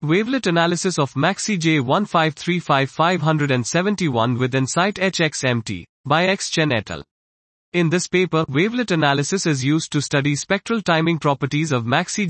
Wavelet analysis of MAXI J1535571 with Insight HXMT, by Xchen et al. In this paper, wavelet analysis is used to study spectral timing properties of MAXI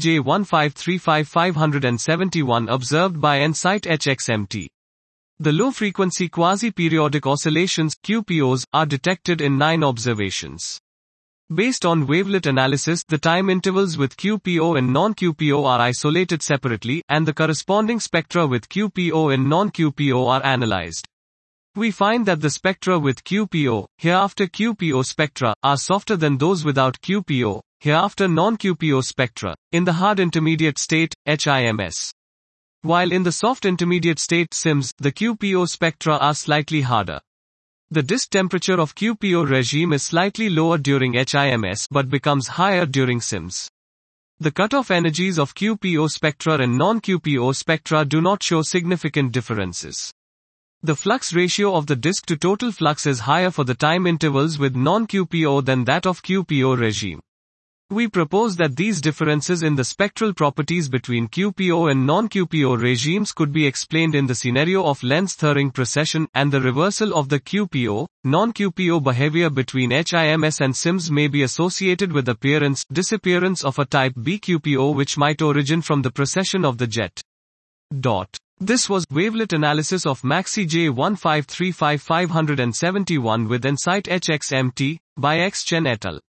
J1535571 observed by Insight HXMT. The low-frequency quasi-periodic oscillations, QPOs, are detected in 9 observations. Based on wavelet analysis, the time intervals with QPO and non-QPO are isolated separately, and the corresponding spectra with QPO and non-QPO are analyzed. We find that the spectra with QPO, hereafter QPO spectra, are softer than those without QPO, hereafter non-QPO spectra, in the hard intermediate state, HIMS. While in the soft intermediate state, SIMS, the QPO spectra are slightly harder. The disk temperature of QPO regime is slightly lower during HIMS but becomes higher during SIMS. The cutoff energies of QPO spectra and non-QPO spectra do not show significant differences. The flux ratio of the disk to total flux is higher for the time intervals with non-QPO than that of QPO regime. We propose that these differences in the spectral properties between QPO and non-QPO regimes could be explained in the scenario of Lense-Thirring precession, and the reversal of the QPO, non-QPO behavior between HIMS and SIMS may be associated with disappearance of a type B QPO which might origin from the precession of the jet. This was wavelet analysis of MAXI J1535571 with Insight HXMT, by Xchen et al.